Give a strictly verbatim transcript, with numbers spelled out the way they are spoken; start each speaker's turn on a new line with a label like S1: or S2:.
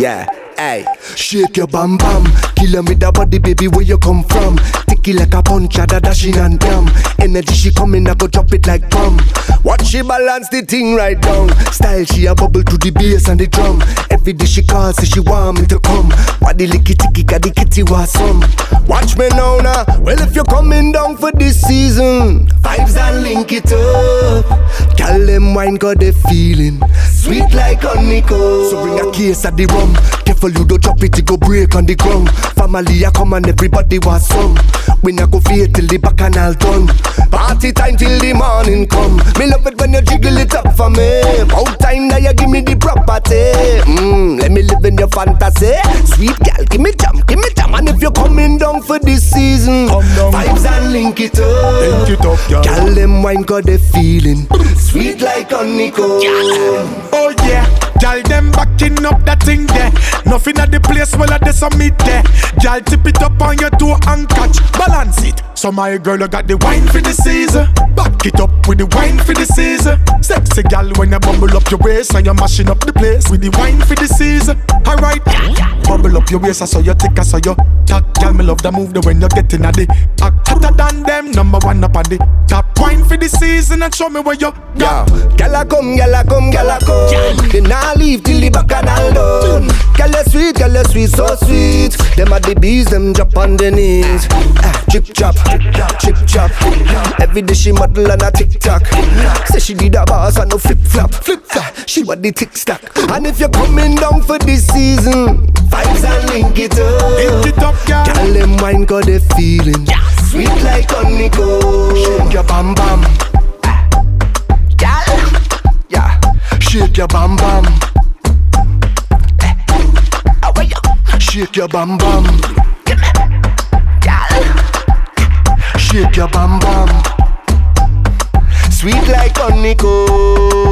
S1: Yeah, hey. Shake your bam bam. Kill her with the body, baby, where you come from? Ticky like a punch, da dashing and damn. Energy she coming, I go drop it like bomb. Watch she balance the thing right down. Style she a bubble to the bass and the drum. Every day she calls, say she want me to come. Body licky ticky, got the kitty was some. Watch me now, now. Well, if you're coming down for this season, vibes and link it up. Call them wine, got the feeling sweet like honeycomb. So bring a case of the rum. Careful you don't drop it, it go break on the ground. Family a come and everybody was some. We not go fear till the bacchanal done. Party time till the morning come. Me love it when you jiggle it up for me. About time now you give me the property. Mmm, let me live in your fantasy. Sweet girl, give me jam, give me jam. And if you're coming down for this season, vibes and link it up.
S2: Link it up, girl.
S1: Girl, them wine got the feeling sweet like honeycomb.
S2: Oh yeah, girl, them backing up that thing there. Nothing at the place, well at the summit there. Girl, tip it up on your toe and catch, balance it. So my girl, you got the wine for the season. Back it up with the wine for the season. Sexy girl, when you bubble up your waist and you're mashing up the place with the wine for the season. Alright, bubble up your waist, I saw you thick, I saw you talk. Girl, me love the move the when you're getting at the act hotter than them, number one up on the top. Wine for the season and show me where you
S1: go. Girl, I come, girl, I come, girl, I come. They not leave till the bacchanal done. Girl, you sweet, girl, you sweet, so sweet. Them are the bees, them drop on the knees. Ah, chip chop, chip chop. Every day she model on a TikTok. Say she did a boss and no flip flop, flip flop. She want the tick stock. And if you're coming down for this season, vibes and link it up.
S2: Link it up, girl.
S1: Girl, them wine got the feeling sweet like honeycomb. Shake your bam bam, girl. Yeah, shake your bam bam. Shake your bam bam, girl. Shake your bam bam, sweet like honeycomb.